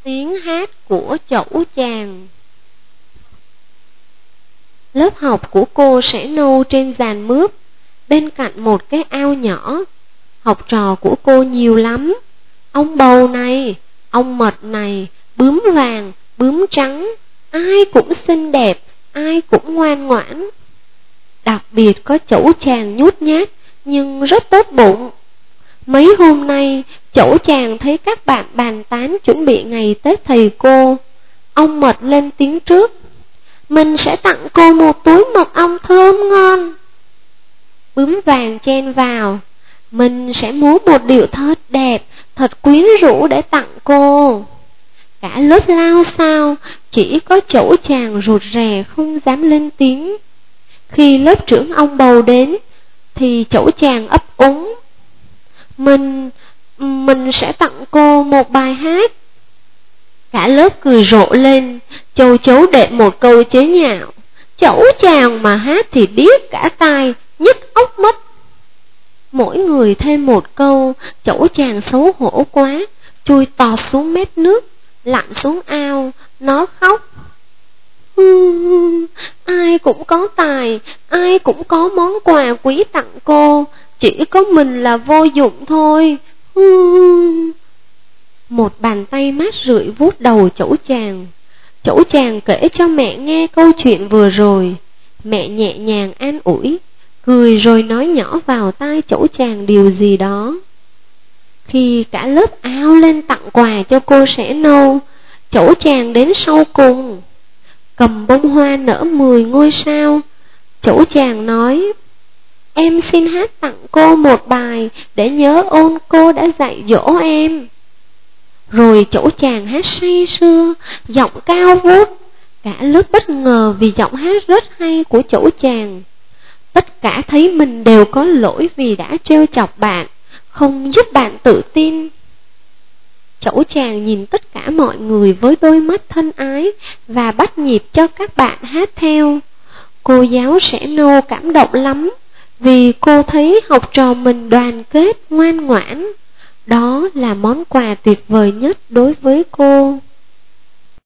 Tiếng hát của chẩu chàng. Lớp học của cô sẽ nâu trên giàn mướp, bên cạnh một cái ao nhỏ. Học trò của cô nhiều lắm. Ông bầu này, ông mật này, bướm vàng, bướm trắng, ai cũng xinh đẹp, ai cũng ngoan ngoãn. Đặc biệt có chẩu chàng nhút nhát nhưng rất tốt bụng. Mấy hôm nay, chẩu chàng thấy các bạn bàn tán chuẩn bị ngày Tết thầy cô. Ông mật lên tiếng trước: "Mình sẽ tặng cô một túi mật ong thơm ngon." Bướm vàng chen vào: "Mình sẽ múa một điệu thật đẹp, thật quyến rũ để tặng cô." Cả lớp lao xao, chỉ có chẩu chàng rụt rè không dám lên tiếng. Khi lớp trưởng ông bầu đến, thì chẩu chàng ấp úng: Mình sẽ tặng cô một bài hát." Cả lớp cười rộ lên, châu chấu đệm một câu chế nhạo: "Chẩu chàng mà hát thì điếc cả tai, nhức óc mất." Mỗi người thêm một câu, chẩu chàng xấu hổ quá, chui tọt xuống mép nước, lặn xuống ao, nó khóc: "Ai cũng có tài, ai cũng có món quà quý tặng cô, chỉ có mình là vô dụng thôi." Một bàn tay mát rượi vuốt đầu chẩu chàng. Chẩu chàng kể cho mẹ nghe câu chuyện vừa rồi. Mẹ nhẹ nhàng an ủi, cười rồi nói nhỏ vào tai chẩu chàng điều gì đó. Khi cả lớp ao lên tặng quà cho cô sẽ nâu, chẩu chàng đến sau cùng. Cầm bông hoa nở 10 ngôi sao, chẩu chàng nói: "Em xin hát tặng cô một bài để nhớ ơn cô đã dạy dỗ em." Rồi chẩu chàng hát say sưa, giọng cao vút. Cả lớp bất ngờ vì giọng hát rất hay của chẩu chàng. Tất cả thấy mình đều có lỗi vì đã trêu chọc bạn, không giúp bạn tự tin. Chẩu chàng nhìn tất cả mọi người với đôi mắt thân ái và bắt nhịp cho các bạn hát theo. Cô giáo sẽ nô cảm động lắm, vì cô thấy học trò mình đoàn kết, ngoan ngoãn. Đó là món quà tuyệt vời nhất đối với cô.